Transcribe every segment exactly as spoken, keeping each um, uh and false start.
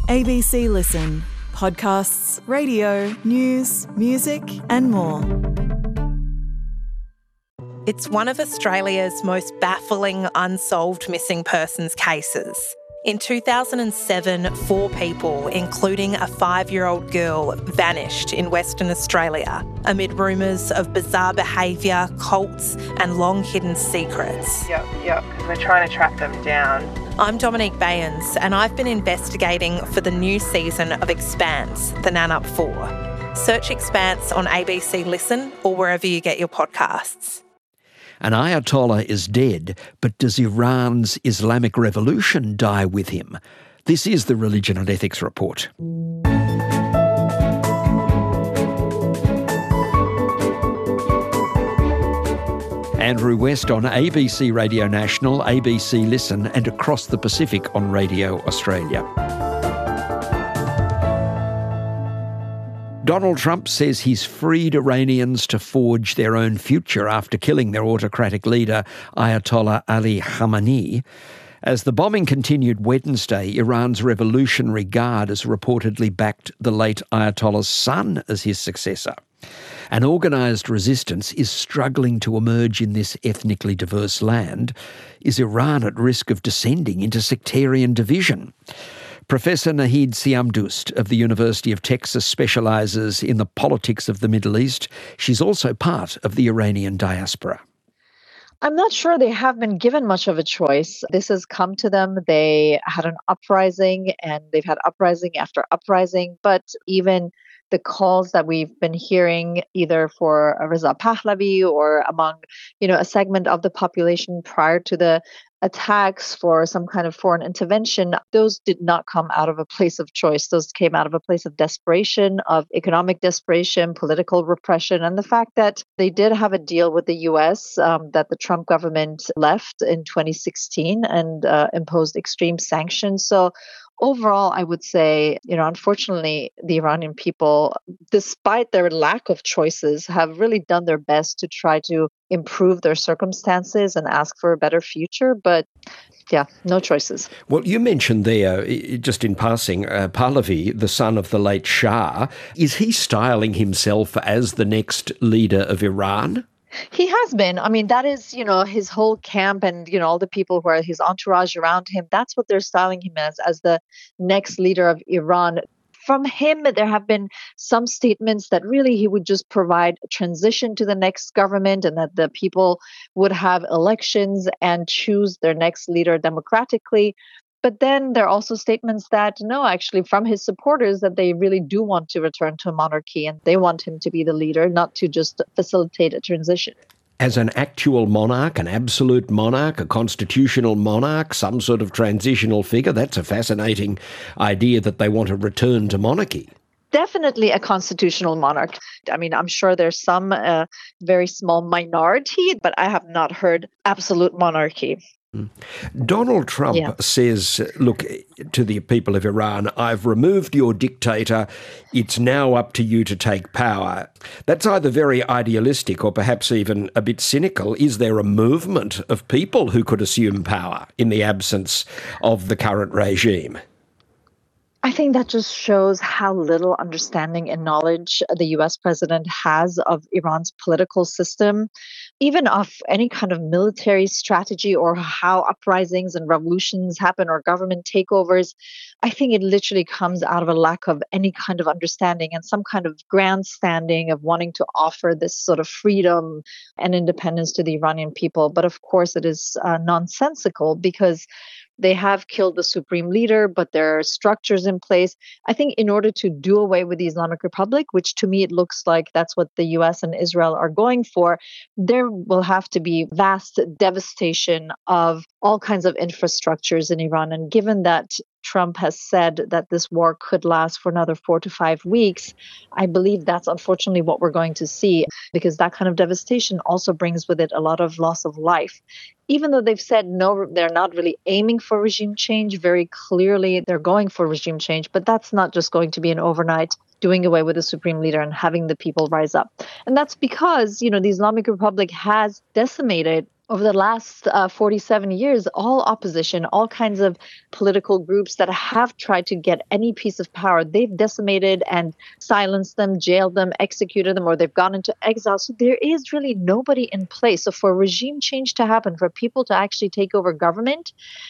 A B C Listen. Podcasts, radio, news, music and more. It's one of Australia's most baffling unsolved missing persons cases. In two thousand seven, four people, including a five-year-old girl, vanished in Western Australia amid rumours of bizarre behaviour, cults and long-hidden secrets. Yep, yep, because we're trying to track them down. I'm Dominique Bayens and I've been investigating for the new season of Expanse, the Nannup four. Search Expanse on A B C Listen or wherever you get your podcasts. An Ayatollah is dead, but does Iran's Islamic Revolution die with him? This is the Religion and Ethics Report. Andrew West on A B C Radio National, A B C Listen and across the Pacific on Radio Australia. Donald Trump says he's freed Iranians to forge their own future after killing their autocratic leader, Ayatollah Ali Khamenei. As the bombing continued Wednesday, Iran's Revolutionary Guard has reportedly backed the late Ayatollah's son as his successor. An organised resistance is struggling to emerge in this ethnically diverse land. Is Iran at risk of descending into sectarian division? Professor Nahid Siamdoust of the University of Texas specialises in the politics of the Middle East. She's also part of the Iranian diaspora. I'm not sure they have been given much of a choice. This has come to them. They had an uprising and they've had uprising after uprising, but even the calls that we've been hearing either for Reza Pahlavi or among, you know, a segment of the population prior to the attacks for some kind of foreign intervention, those did not come out of a place of choice. Those came out of a place of desperation, of economic desperation, political repression, and the fact that they did have a deal with the U S um, that the Trump government left in twenty sixteen and uh, imposed extreme sanctions. So overall, I would say, you know, unfortunately, the Iranian people, despite their lack of choices, have really done their best to try to improve their circumstances and ask for a better future. But yeah, no choices. Well, you mentioned there, just in passing, uh, Pahlavi, the son of the late Shah. Is he styling himself as the next leader of Iran? He has been. I mean, that is, you know, his whole camp and, you know, all the people who are his entourage around him. That's what they're styling him as, as the next leader of Iran. From him, there have been some statements that really he would just provide a transition to the next government and that the people would have elections and choose their next leader democratically. But then there are also statements that, no, actually, from his supporters, that they really do want to return to a monarchy and they want him to be the leader, not to just facilitate a transition. As an actual monarch, an absolute monarch, a constitutional monarch, some sort of transitional figure, that's a fascinating idea that they want to return to monarchy. Definitely a constitutional monarch. I mean, I'm sure there's some uh, very small minority, but I have not heard absolute monarchy. Donald Trump yeah. says, look, to the people of Iran, I've removed your dictator. It's now up to you to take power. That's either very idealistic or perhaps even a bit cynical. Is there a movement of people who could assume power in the absence of the current regime? I think that just shows how little understanding and knowledge the U S president has of Iran's political system, even of any kind of military strategy or how uprisings and revolutions happen or government takeovers. I think it literally comes out of a lack of any kind of understanding and some kind of grandstanding of wanting to offer this sort of freedom and independence to the Iranian people. But of course, it is uh, nonsensical because they have killed the supreme leader, but there are structures in place. I think in order to do away with the Islamic Republic, which to me it looks like that's what the U S and Israel are going for, there will have to be vast devastation of all kinds of infrastructures in Iran. And given that Trump has said that this war could last for another four to five weeks, I believe that's unfortunately what we're going to see, because that kind of devastation also brings with it a lot of loss of life. Even though they've said no, they're not really aiming for regime change, very clearly they're going for regime change, but that's not just going to be an overnight doing away with the supreme leader and having the people rise up. And that's because, you know, the Islamic Republic has decimated over the last uh, forty-seven years, all opposition, all kinds of political groups that have tried to get any piece of power, they've decimated and silenced them, jailed them, executed them, or they've gone into exile. So there is really nobody in place. So for regime change to happen, for people to actually take over government,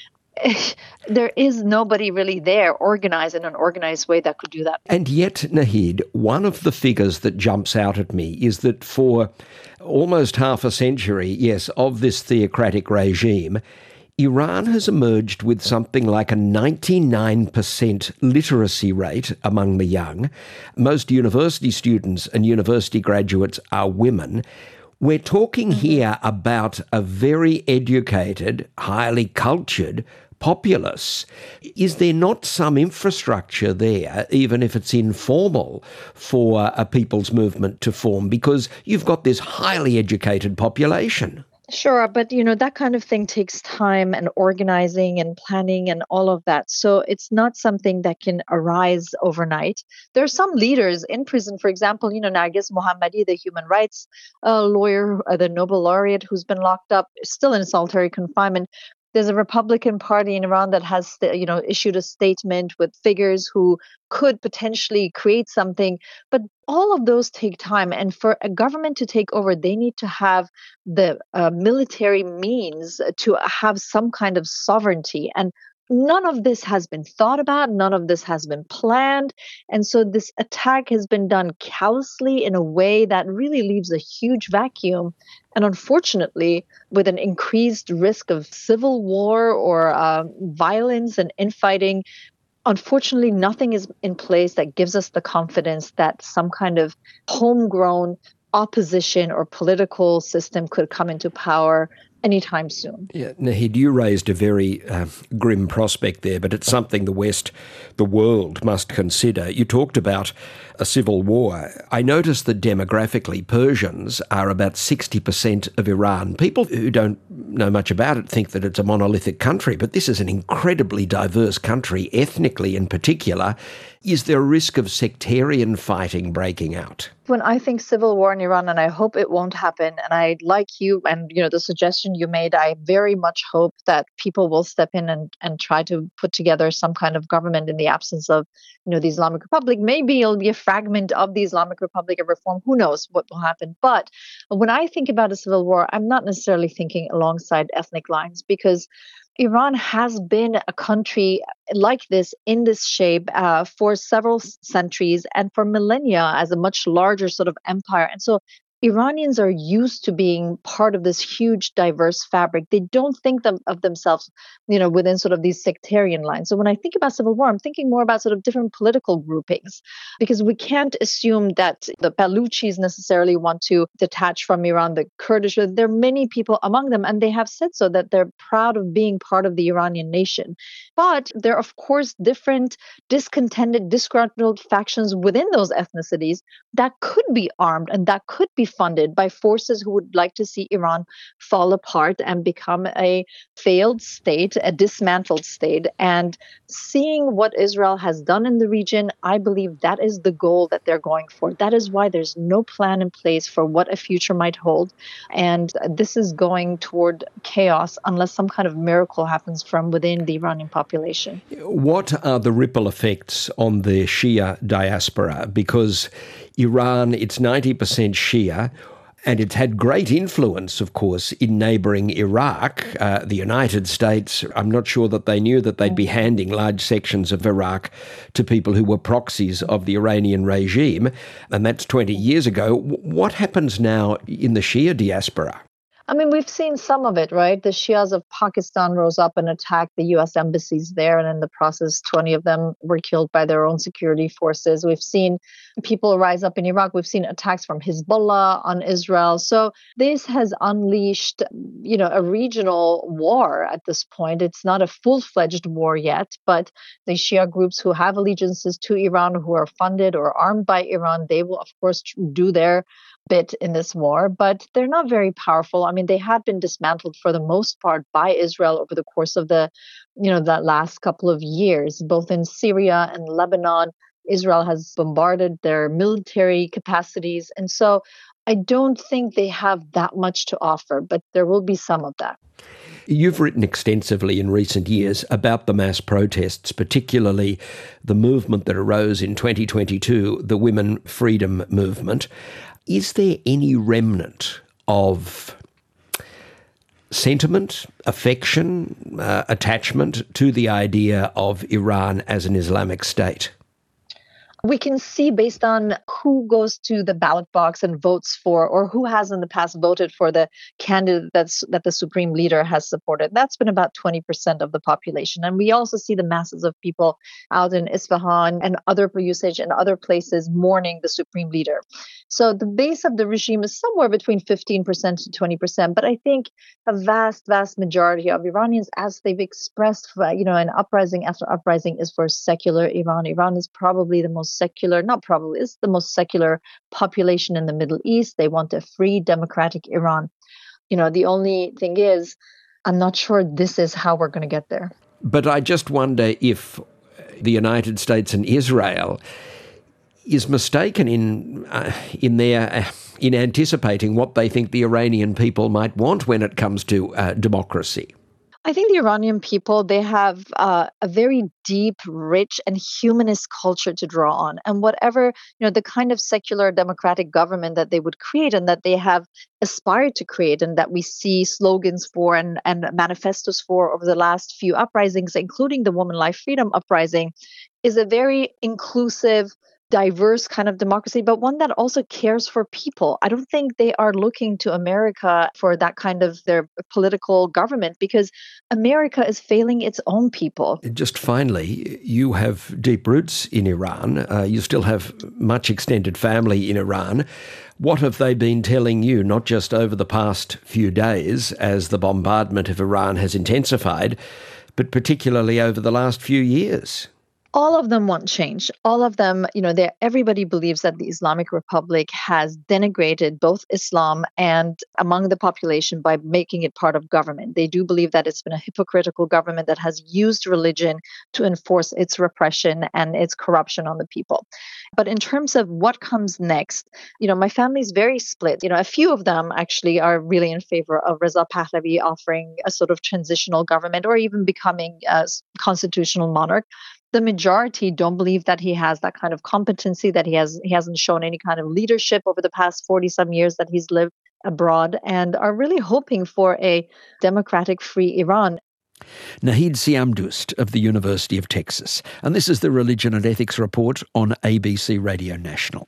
there is nobody really there organized in an organized way that could do that. And yet, Nahid, one of the figures that jumps out at me is that for almost half a century, yes, of this theocratic regime, Iran has emerged with something like a ninety-nine percent literacy rate among the young. Most university students and university graduates are women. We're talking here about a very educated, highly cultured populace. Is there not some infrastructure there, even if it's informal, for a people's movement to form? Because you've got this highly educated population. Sure, but you know, that kind of thing takes time and organizing and planning and all of that. So it's not something that can arise overnight. There are some leaders in prison, for example, you know, Narges Mohammadi, the human rights uh, lawyer, uh, the Nobel laureate who's been locked up, still in solitary confinement. There's a Republican Party in Iran that has, you know, issued a statement with figures who could potentially create something. But all of those take time. And for a government to take over, they need to have the uh, military means to have some kind of sovereignty. And none of this has been thought about. None of this has been planned. And so this attack has been done callously in a way that really leaves a huge vacuum. And unfortunately, with an increased risk of civil war or uh, violence and infighting, unfortunately, nothing is in place that gives us the confidence that some kind of homegrown opposition or political system could come into power anytime soon. Yeah, Nahid, you raised a very uh, grim prospect there, but it's something the West, the world must consider. You talked about a civil war. I noticed that demographically Persians are about sixty percent of Iran. People who don't know much about it think that it's a monolithic country, but this is an incredibly diverse country, ethnically in particular. Is there a risk of sectarian fighting breaking out? When I think civil war in Iran, and I hope it won't happen, and I like you and you know the suggestion you made, I very much hope that people will step in and, and try to put together some kind of government in the absence of you know the Islamic Republic. Maybe it'll be a fragment of the Islamic Republic of reform. Who knows what will happen? But when I think about a civil war, I'm not necessarily thinking alongside ethnic lines, because Iran has been a country like this in this shape uh, for several centuries and for millennia as a much larger sort of empire. And so Iranians are used to being part of this huge, diverse fabric. They don't think them, of themselves, you know, within sort of these sectarian lines. So when I think about civil war, I'm thinking more about sort of different political groupings, because we can't assume that the Baluchis necessarily want to detach from Iran, the Kurdish. There are many people among them, and they have said so, that they're proud of being part of the Iranian nation. But there are, of course, different discontented, disgruntled factions within those ethnicities that could be armed and that could be funded by forces who would like to see Iran fall apart and become a failed state, a dismantled state. And seeing what Israel has done in the region, I believe that is the goal that they're going for. That is why there's no plan in place for what a future might hold. And this is going toward chaos unless some kind of miracle happens from within the Iranian population. What are the ripple effects on the Shia diaspora? Because Iran, it's ninety percent Shia, and it's had great influence, of course, in neighbouring Iraq. Uh, the United States, I'm not sure that they knew that they'd be handing large sections of Iraq to people who were proxies of the Iranian regime, and that's twenty years ago. What happens now in the Shia diaspora? I mean, we've seen some of it, right? The Shias of Pakistan rose up and attacked the U S embassies there, and in the process, twenty of them were killed by their own security forces. We've seen people rise up in Iraq. We've seen attacks from Hezbollah on Israel. So this has unleashed, you know, a regional war at this point. It's not a full-fledged war yet, but the Shia groups who have allegiances to Iran, who are funded or armed by Iran, they will, of course, do their bit in this war, but they're not very powerful. I mean, they had been dismantled for the most part by Israel over the course of the, you know, that last couple of years, both in Syria and Lebanon. Israel has bombarded their military capacities. And so I don't think they have that much to offer, but there will be some of that. You've written extensively in recent years about the mass protests, particularly the movement that arose in twenty twenty-two, the Women Freedom Movement. Is there any remnant of sentiment, affection, uh, attachment to the idea of Iran as an Islamic state? We can see based on who goes to the ballot box and votes for, or who has in the past voted for the candidate that's, that the supreme leader has supported. That's been about twenty percent of the population. And we also see the masses of people out in Isfahan and other usage and other places mourning the supreme leader. So the base of the regime is somewhere between fifteen percent to twenty percent. But I think a vast, vast majority of Iranians, as they've expressed, you know, an uprising after uprising, is for secular Iran. Iran is probably the most secular, not probably, it's the most secular population in the Middle East. They want a free, democratic Iran. You know, the only thing is, I'm not sure this is how we're going to get there. But I just wonder if the United States and Israel is mistaken in uh, in their uh, in anticipating what they think the Iranian people might want when it comes to uh, democracy. I think the Iranian people, they have uh, a very deep, rich, and humanist culture to draw on. And whatever, you know, the kind of secular democratic government that they would create and that they have aspired to create and that we see slogans for and, and manifestos for over the last few uprisings, including the Women Life Freedom Uprising, is a very inclusive, diverse kind of democracy, but one that also cares for people. I don't think they are looking to America for that kind of their political government because America is failing its own people. Just finally, you have deep roots in Iran. Uh, you still have much extended family in Iran. What have they been telling you, not just over the past few days as the bombardment of Iran has intensified, but particularly over the last few years? All of them want change. All of them, you know, everybody believes that the Islamic Republic has denigrated both Islam and among the population by making it part of government. They do believe that it's been a hypocritical government that has used religion to enforce its repression and its corruption on the people. But in terms of what comes next, you know, my family is very split. You know, a few of them actually are really in favor of Reza Pahlavi offering a sort of transitional government or even becoming a constitutional monarch. The majority don't believe that he has that kind of competency, that he has he hasn't shown any kind of leadership over the past forty some years that he's lived abroad, and are really hoping for a democratic, free Iran. Nahid Siamdoust of the University of Texas. And this is the Religion and Ethics Report on A B C Radio National.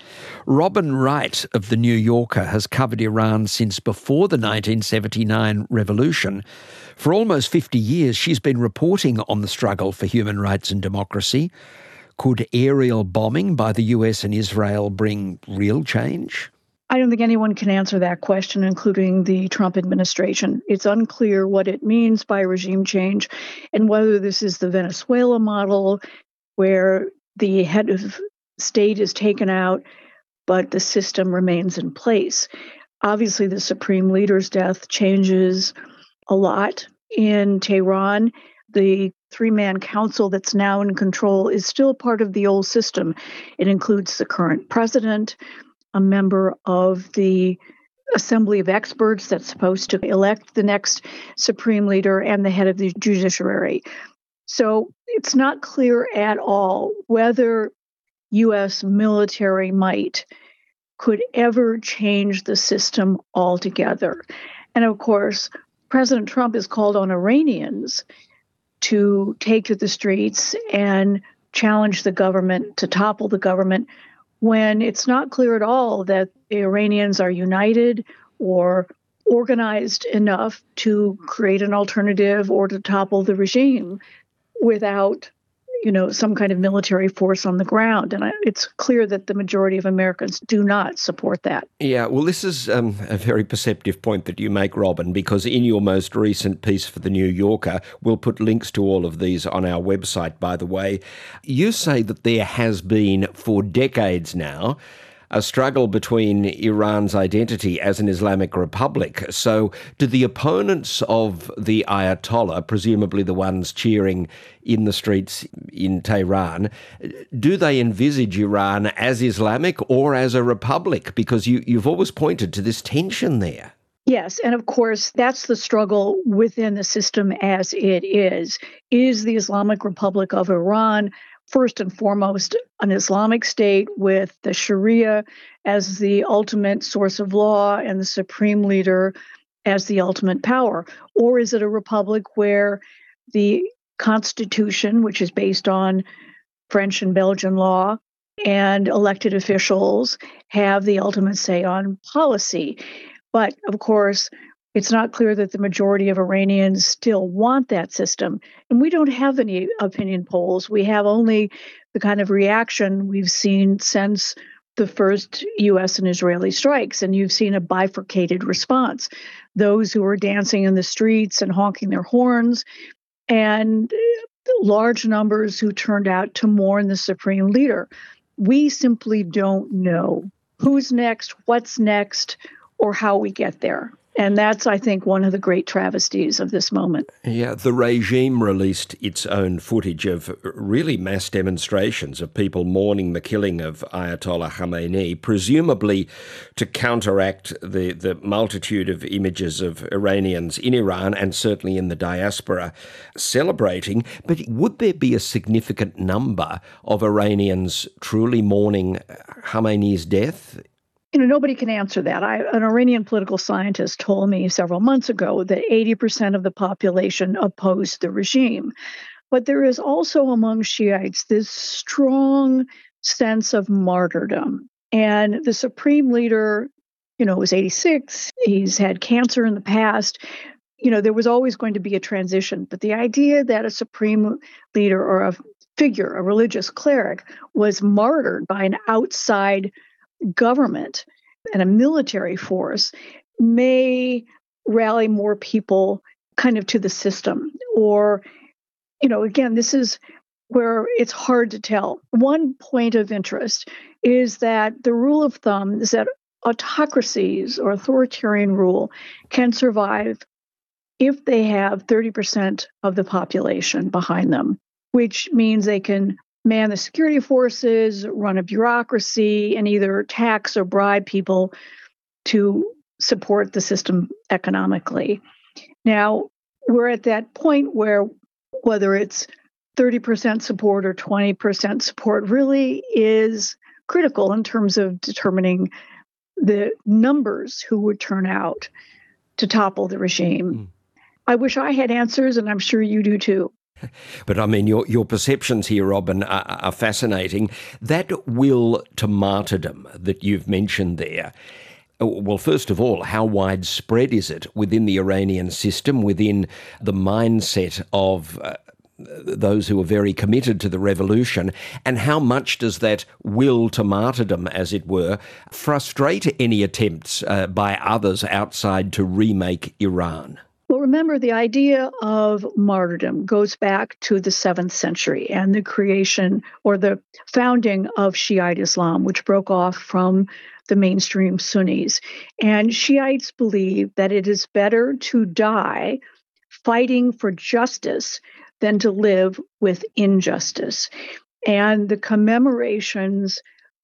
Robin Wright of The New Yorker has covered Iran since before the nineteen seventy-nine revolution. For almost fifty years, she's been reporting on the struggle for human rights and democracy. Could aerial bombing by the U S and Israel bring real change? I don't think anyone can answer that question, including the Trump administration. It's unclear what it means by regime change and whether this is the Venezuela model, where the head of state is taken out, but the system remains in place. Obviously, the supreme leader's death changes a lot. In Tehran, the three-man council that's now in control is still part of the old system. It includes the current president, a member of the assembly of experts that's supposed to elect the next supreme leader, and the head of the judiciary. So it's not clear at all whether U S military might could ever change the system altogether. And of course, President Trump has called on Iranians to take to the streets and challenge the government, to topple the government, when it's not clear at all that the Iranians are united or organized enough to create an alternative or to topple the regime without, you know, some kind of military force on the ground. And it's clear that the majority of Americans do not support that. Yeah, well, this is um, a very perceptive point that you make, Robin, because in your most recent piece for The New Yorker, we'll put links to all of these on our website, by the way, you say that there has been, for decades now, a struggle between Iran's identity as an Islamic republic. So do the opponents of the Ayatollah, presumably the ones cheering in the streets in Tehran, do they envisage Iran as Islamic or as a republic? Because you, you've always pointed to this tension there. Yes, and of course, that's the struggle within the system as it is. Is the Islamic Republic of Iran first and foremost an Islamic state with the Sharia as the ultimate source of law and the supreme leader as the ultimate power? Or is it a republic where the constitution, which is based on French and Belgian law, and elected officials have the ultimate say on policy? But of course, it's not clear that the majority of Iranians still want that system. And we don't have any opinion polls. We have only the kind of reaction we've seen since the first U S and Israeli strikes. And you've seen a bifurcated response. Those who are dancing in the streets and honking their horns, and large numbers who turned out to mourn the supreme leader. We simply don't know who's next, what's next, or how we get there. And that's, I think, one of the great travesties of this moment. Yeah, the regime released its own footage of really mass demonstrations of people mourning the killing of Ayatollah Khamenei, presumably to counteract the, the multitude of images of Iranians in Iran and certainly in the diaspora celebrating. But would there be a significant number of Iranians truly mourning Khamenei's death? You know, nobody can answer that. I, an Iranian political scientist told me several months ago that eighty percent of the population opposed the regime. But there is also among Shiites this strong sense of martyrdom. And the supreme leader, you know, was eighty-six. He's had cancer in the past. You know, there was always going to be a transition. But the idea that a supreme leader or a figure, a religious cleric, was martyred by an outside government and a military force may rally more people kind of to the system. Or, you know, again, this is where it's hard to tell. One point of interest is that the rule of thumb is that autocracies or authoritarian rule can survive if they have thirty percent of the population behind them, which means they can man the security forces, run a bureaucracy, and either tax or bribe people to support the system economically. Now, we're at that point where whether it's thirty percent support or twenty percent support really is critical in terms of determining the numbers who would turn out to topple the regime. Mm. I wish I had answers, and I'm sure you do too. But I mean, your your perceptions here, Robin, are, are fascinating. That will to martyrdom that you've mentioned there, well, first of all, how widespread is it within the Iranian system, within the mindset of uh, those who are very committed to the revolution, and how much does that will to martyrdom, as it were, frustrate any attempts uh, by others outside to remake Iran? Well, remember, the idea of martyrdom goes back to the seventh century and the creation or the founding of Shiite Islam, which broke off from the mainstream Sunnis. And Shiites believe that it is better to die fighting for justice than to live with injustice. And the commemorations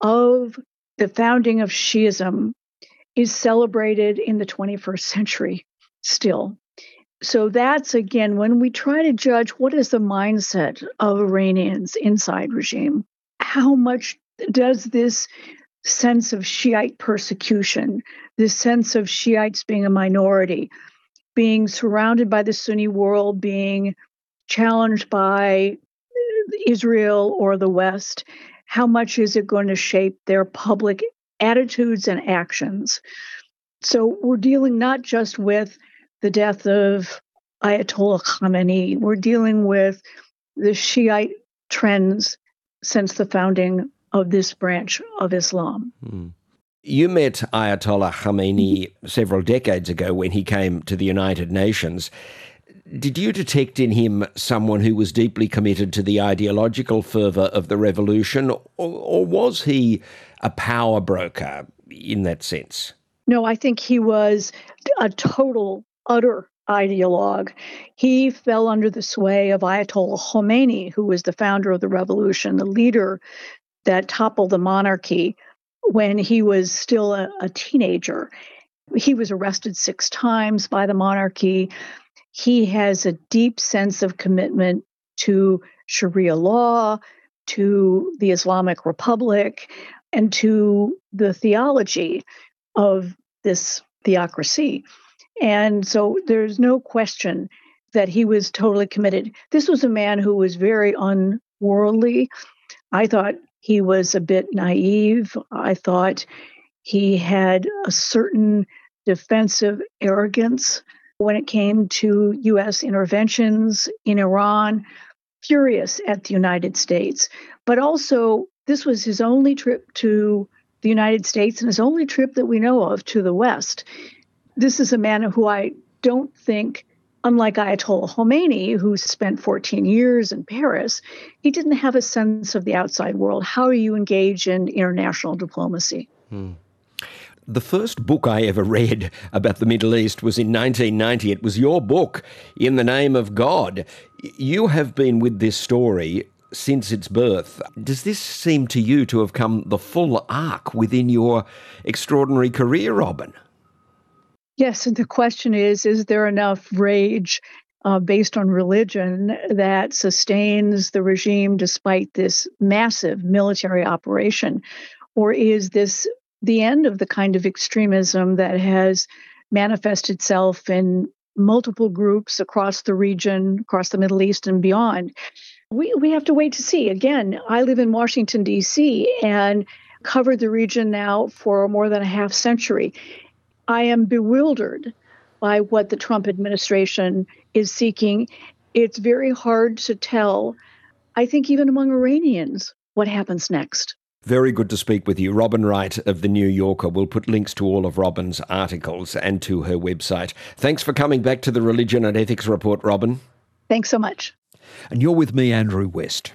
of the founding of Shiism is celebrated in the twenty-first century still. So that's, again, when we try to judge what is the mindset of Iranians inside regime, how much does this sense of Shiite persecution, this sense of Shiites being a minority, being surrounded by the Sunni world, being challenged by Israel or the West, how much is it going to shape their public attitudes and actions? So we're dealing not just with the death of Ayatollah Khamenei. We're dealing with the Shiite trends since the founding of this branch of Islam. Mm. You met Ayatollah Khamenei several decades ago when he came to the United Nations. Did you detect in him someone who was deeply committed to the ideological fervour of the revolution, or, or was he a power broker in that sense? No, I think he was a total, utter ideologue. He fell under the sway of Ayatollah Khomeini, who was the founder of the revolution, the leader that toppled the monarchy when he was still a, a teenager. He was arrested six times by the monarchy. He has a deep sense of commitment to Sharia law, to the Islamic Republic, and to the theology of this theocracy. And so there's no question that he was totally committed. This was a man who was very unworldly. I thought he was a bit naive. I thought he had a certain defensive arrogance when it came to U S interventions in Iran, furious at the United States. But also, this was his only trip to the United States and his only trip that we know of to the West. This is a man who I don't think, unlike Ayatollah Khomeini, who spent fourteen years in Paris, he didn't have a sense of the outside world. How do you engage in international diplomacy? Hmm. The first book I ever read about the Middle East was in nineteen ninety. It was your book, In the Name of God. You have been with this story since its birth. Does this seem to you to have come the full arc within your extraordinary career, Robin? Yes, and the question is, is there enough rage uh, based on religion that sustains the regime despite this massive military operation? Or is this the end of the kind of extremism that has manifested itself in multiple groups across the region, across the Middle East and beyond? We we have to wait to see. Again, I live in Washington, D C, and covered the region now for more than a half century. I am bewildered by what the Trump administration is seeking. It's very hard to tell, I think, even among Iranians, what happens next. Very good to speak with you. Robin Wright of The New Yorker. We'll put links to all of Robin's articles and to her website. Thanks for coming back to the Religion and Ethics Report, Robin. Thanks so much. And you're with me, Andrew West.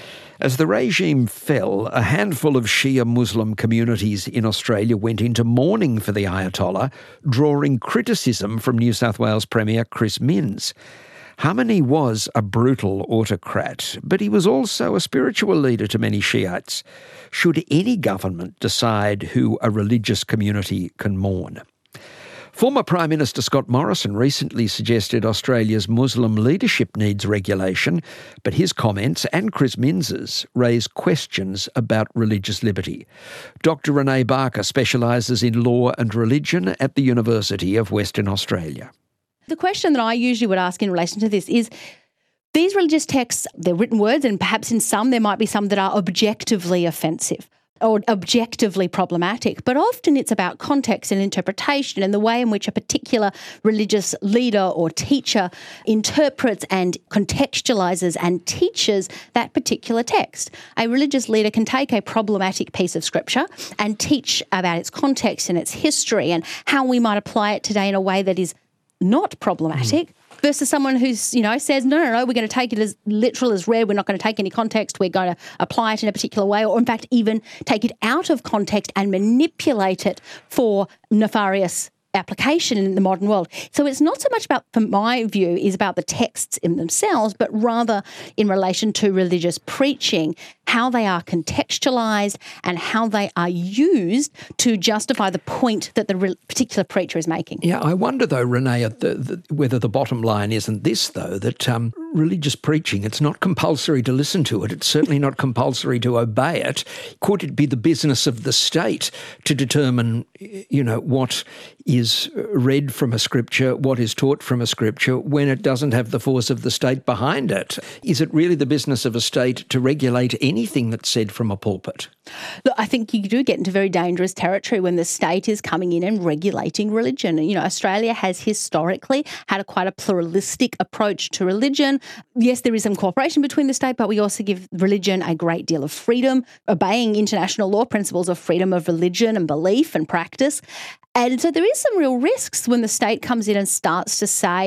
As the regime fell, a handful of Shia Muslim communities in Australia went into mourning for the Ayatollah, drawing criticism from New South Wales Premier Chris Minns. Khamenei was a brutal autocrat, but he was also a spiritual leader to many Shiites. Should any government decide who a religious community can mourn? Former Prime Minister Scott Morrison recently suggested Australia's Muslim leadership needs regulation, but his comments and Chris Minns's raise questions about religious liberty. Doctor Renee Barker specialises in law and religion at the University of Western Australia. The question that I usually would ask in relation to this is, these religious texts, they're written words, and perhaps in some there might be some that are objectively offensive or objectively problematic, but often it's about context and interpretation and the way in which a particular religious leader or teacher interprets and contextualises and teaches that particular text. A religious leader can take a problematic piece of scripture and teach about its context and its history and how we might apply it today in a way that is not problematic, mm. versus someone who's, you know, says, no, no, no, we're going to take it as literal as read. We're not going to take any context. We're going to apply it in a particular way, or in fact, even take it out of context and manipulate it for nefarious application in the modern world. So it's not so much about, from my view, is about the texts in themselves, but rather in relation to religious preaching, how they are contextualised and how they are used to justify the point that the re- particular preacher is making. Yeah, I wonder though, Renee, the, the, whether the bottom line isn't this though, that um, religious preaching, it's not compulsory to listen to it. It's certainly not compulsory to obey it. Could it be the business of the state to determine, you know, what is read from a scripture, what is taught from a scripture, when it doesn't have the force of the state behind it? Is it really the business of a state to regulate anything that's said from a pulpit? Look, I think you do get into very dangerous territory when the state is coming in and regulating religion. You know, Australia has historically had a quite a pluralistic approach to religion. Yes, there is some cooperation between the state, but we also give religion a great deal of freedom, obeying international law principles of freedom of religion and belief and practice. And so there is some real risks when the state comes in and starts to say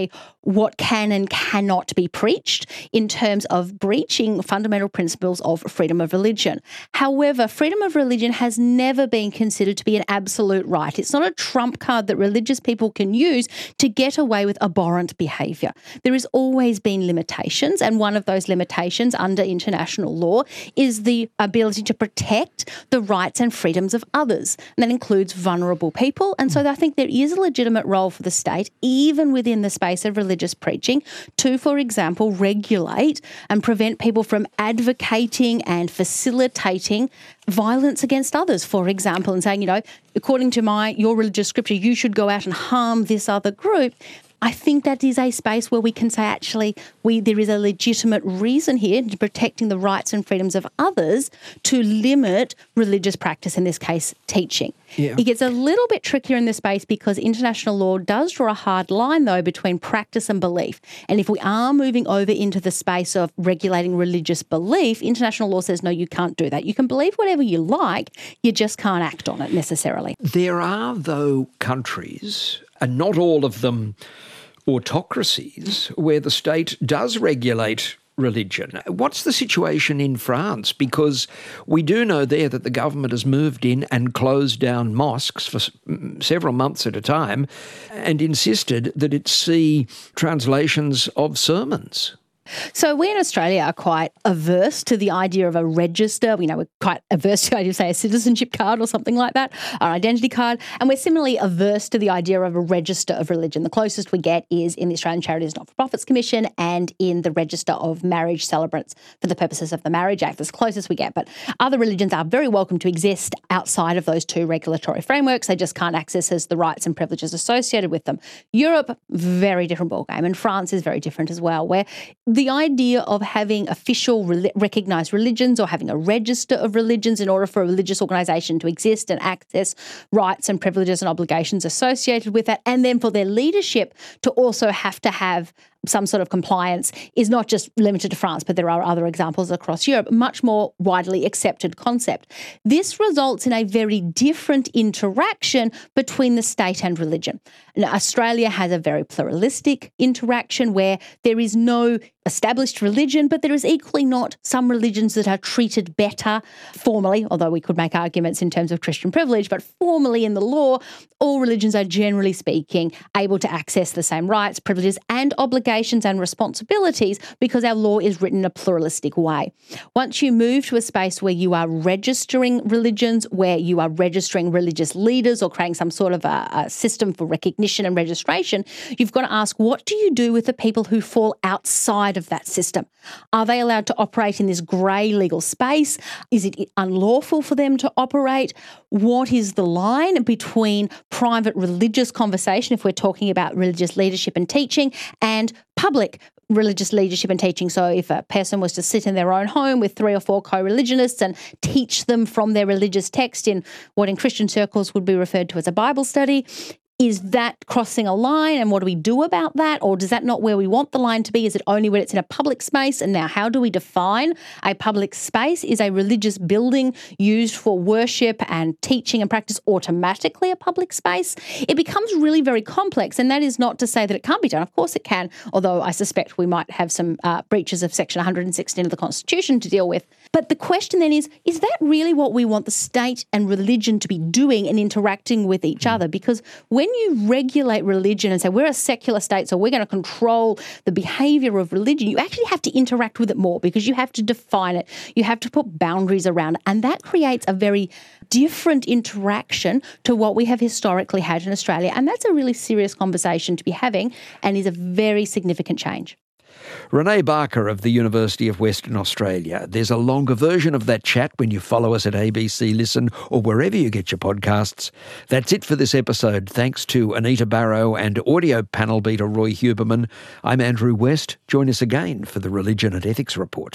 what can and cannot be preached in terms of breaching fundamental principles of freedom of religion. However, freedom of religion has never been considered to be an absolute right. It's not a trump card that religious people can use to get away with abhorrent behaviour. There has always been limitations, and one of those limitations under international law is the ability to protect the rights and freedoms of others. And that includes vulnerable people. And so I think there is a legitimate role for the state, even within the space of religion, religious preaching, to, for example, regulate and prevent people from advocating and facilitating violence against others, for example, and saying, you know, according to my your religious scripture, you should go out and harm this other group. I think that is a space where we can say, actually, we there is a legitimate reason here to protecting the rights and freedoms of others to limit religious practice, in this case, teaching. Yeah. It gets a little bit trickier in this space because international law does draw a hard line, though, between practice and belief. And if we are moving over into the space of regulating religious belief, international law says, no, you can't do that. You can believe whatever you like, you just can't act on it necessarily. There are, though, countries, and not all of them autocracies, where the state does regulate religion. What's the situation in France? Because we do know there that the government has moved in and closed down mosques for several months at a time and insisted that it see translations of sermons. So we in Australia are quite averse to the idea of a register. You know, we're quite averse to the idea of, say, a citizenship card or something like that, our identity card. And we're similarly averse to the idea of a register of religion. The closest we get is in the Australian Charities Not-for-Profits Commission and in the Register of Marriage Celebrants for the purposes of the Marriage Act. That's the closest we get. But other religions are very welcome to exist outside of those two regulatory frameworks. They just can't access the rights and privileges associated with them. Europe, very different ballgame. And France is very different as well, where the idea of having official re- recognised religions or having a register of religions in order for a religious organisation to exist and access rights and privileges and obligations associated with that, and then for their leadership to also have to have some sort of compliance, is not just limited to France, but there are other examples across Europe, much more widely accepted concept. This results in a very different interaction between the state and religion. Now, Australia has a very pluralistic interaction where there is no established religion, but there is equally not some religions that are treated better formally, although we could make arguments in terms of Christian privilege, but formally in the law, all religions are generally speaking able to access the same rights, privileges and obligations and responsibilities because our law is written in a pluralistic way. Once you move to a space where you are registering religions, where you are registering religious leaders or creating some sort of a, a system for recognition and registration, you've got to ask, what do you do with the people who fall outside of that system? Are they allowed to operate in this grey legal space? Is it unlawful for them to operate? What is the line between private religious conversation, if we're talking about religious leadership and teaching, and public religious leadership and teaching? So if a person was to sit in their own home with three or four co-religionists and teach them from their religious text in what in Christian circles would be referred to as a Bible study, is that crossing a line, and what do we do about that? Or is that not where we want the line to be? Is it only when it's in a public space? And now how do we define a public space? Is a religious building used for worship and teaching and practice automatically a public space? It becomes really very complex, and that is not to say that it can't be done. Of course it can, although I suspect we might have some uh, breaches of Section one hundred sixteen of the Constitution to deal with. But the question then is, is that really what we want the state and religion to be doing and interacting with each other? Because when you regulate religion and say we're a secular state, so we're going to control the behaviour of religion, you actually have to interact with it more because you have to define it. You have to put boundaries around it. And that creates a very different interaction to what we have historically had in Australia. And that's a really serious conversation to be having and is a very significant change. Renee Barker of the University of Western Australia. There's a longer version of that chat when you follow us at A B C Listen or wherever you get your podcasts. That's it for this episode. Thanks to Anita Barrow and audio panel beater Roy Huberman. I'm Andrew West. Join us again for the Religion and Ethics Report.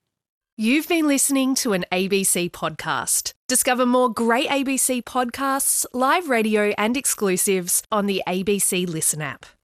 You've been listening to an A B C podcast. Discover more great A B C podcasts, live radio and exclusives on the A B C Listen app.